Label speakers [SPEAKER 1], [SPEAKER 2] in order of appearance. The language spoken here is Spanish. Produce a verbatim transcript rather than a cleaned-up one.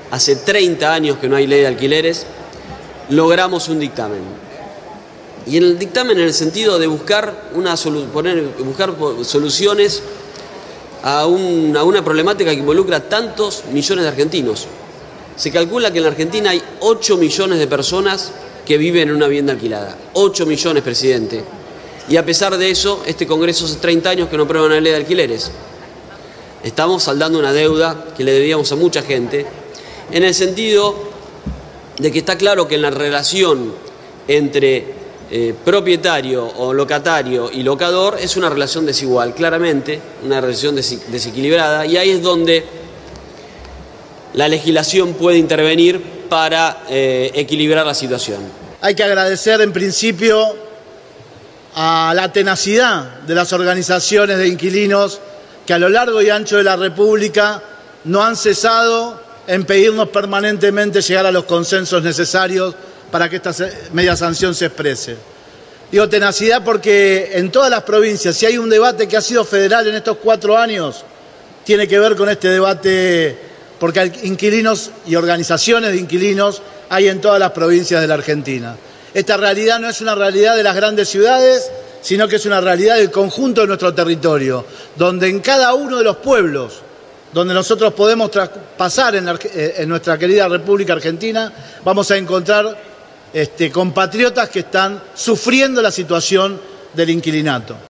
[SPEAKER 1] hace treinta años que no hay ley de alquileres, logramos un dictamen. Y en el dictamen, en el sentido de buscar, una solu poner, buscar soluciones a, un, a una problemática que involucra tantos millones de argentinos. Se calcula que en la Argentina hay ocho millones de personas que viven en una vivienda alquilada. ocho millones, presidente. Y a pesar de eso, este Congreso hace treinta años que no aprueba una ley de alquileres. Estamos saldando una deuda que le debíamos a mucha gente, en el sentido de que está claro que en la relación entre eh, propietario o locatario y locador es una relación desigual, claramente, una relación des desequilibrada, y ahí es donde la legislación puede intervenir para eh, equilibrar la situación.
[SPEAKER 2] Hay que agradecer en principio a la tenacidad de las organizaciones de inquilinos que a lo largo y ancho de la República no han cesado en pedirnos permanentemente llegar a los consensos necesarios para que esta media sanción se exprese. Digo tenacidad porque en todas las provincias, si hay un debate que ha sido federal en estos cuatro años, tiene que ver con este debate, porque inquilinos y organizaciones de inquilinos hay en todas las provincias de la Argentina. Esta realidad no es una realidad de las grandes ciudades, sino que es una realidad del conjunto de nuestro territorio, donde en cada uno de los pueblos donde nosotros podemos pasar en, la, en nuestra querida República Argentina, vamos a encontrar este, compatriotas que están sufriendo la situación del inquilinato.